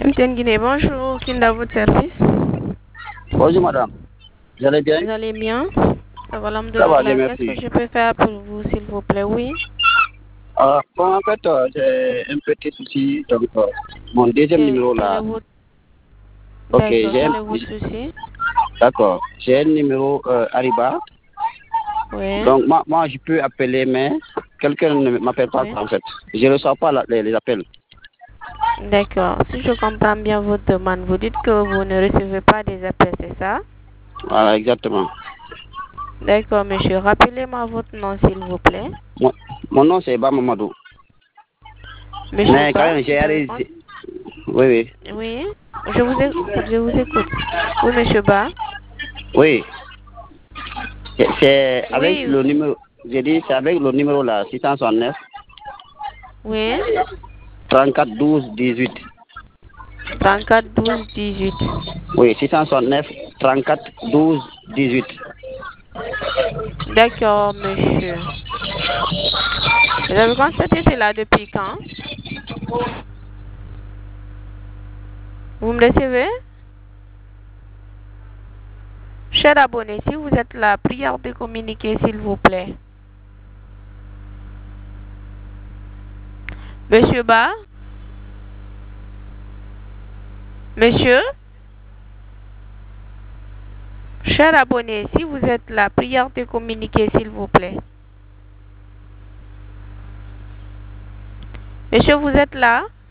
MTN Guinée, bonjour, Kinda, votre service. Bonjour madame, vous allez bien? Vous allez bien? Ça va, Ça va bien, alhamdoulilah. Qu'est-ce que merci. je peux faire pour vous, s'il vous plaît? Oui. Bon, en fait, j'ai un petit souci, donc mon deuxième numéro Quel est là. votre... Ok, D'accord, quel est votre souci? d'accord, j'ai un numéro Ariba, Oui. donc moi je peux appeler, mais quelqu'un ne m'appelle pas Oui. en fait. Je ne reçois pas les appels. D'accord. Si je comprends bien votre demande, vous dites que vous ne recevez pas des appels, c'est ça? Voilà, exactement. D'accord, monsieur. Rappelez-moi votre nom, s'il vous plaît. Mon nom c'est Bamamadou. Monsieur Mais quand Ba, même, j'ai vous avez compte? arrêté. Oui, oui. Oui. Je vous écoute, je vous écoute. Oui, monsieur Ba. Oui, c'est avec Oui. le numéro, j'ai dit c'est avec le numéro là, 669 Oui. 34 12 18. 34 12 18. Oui, 669 34 12 18. D'accord, monsieur. Vous avez constaté cela depuis quand? Vous me recevez? Cher abonné, si vous êtes là, prière de communiquer, s'il vous plaît. Monsieur Ba? Monsieur? Cher abonné, si vous êtes là, prière de communiquer, s'il vous plaît. Monsieur, vous êtes là?